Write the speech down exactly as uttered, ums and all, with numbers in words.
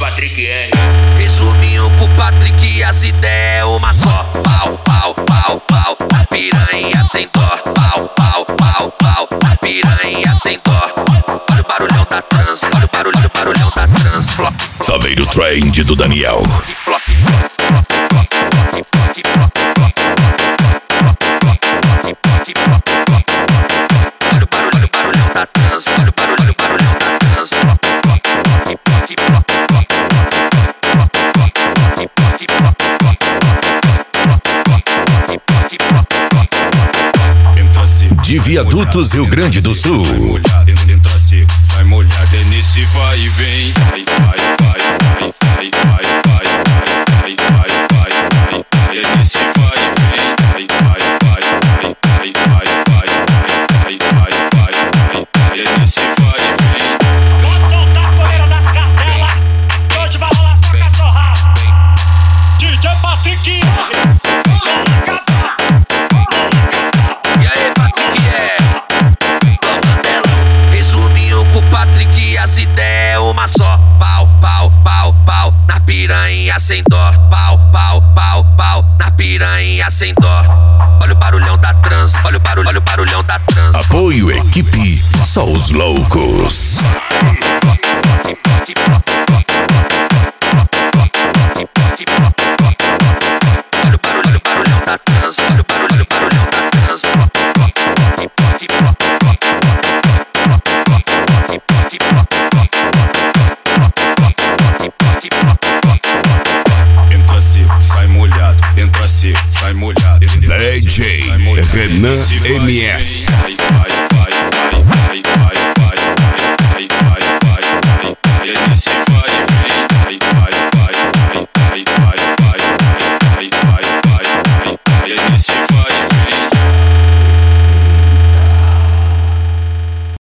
Patrick R. Resuminho com o Patrick, as ideias é uma só. Pau, pau, pau, pau, na piranha sem dó. Pau, pau, pau, pau, na piranha sem dó. Olha o barulhão da trans, olha o barulho, olha o barulhão da trans. Saveiro Trend do Daniel. Olha o barulho, olha o barulhão da trans, olha o barulho, olha o barulhão da trans. De Viadutos, Rio Grande do Sul. Entra se, sai molhada, é nesse vai e vem. Vai, vai, vai, vai, vai, vai, vai, vai, vai, vai, vai, vai, é nesse vai e vem. Vai, vai, vai, vai, vai, vai, vai, vai, vai, vai, vai, vai, é nesse vai e vem. Pode soltar a correira das cadelas, que hoje vai rolar só cachorrada. D J Patrick, não acaba, não acaba. E aí, Patrick é Mandela. Resuminho com o Patrick, as ideias é uma só. Pau, pau, pau, pau, na piranha sem dó. Pau, pau, pau, pau, na piranha sem dó. Olha o barulhão da trans, olha o barulho, olha o barulhão da trans. Apoio equipe, só os loucos. Olha o barulho, olha o barulhão da trans, olha o barulho, olha o barulhão da trans. Entra se, sai molhado, entra se, sai molhado. D J Renan M S.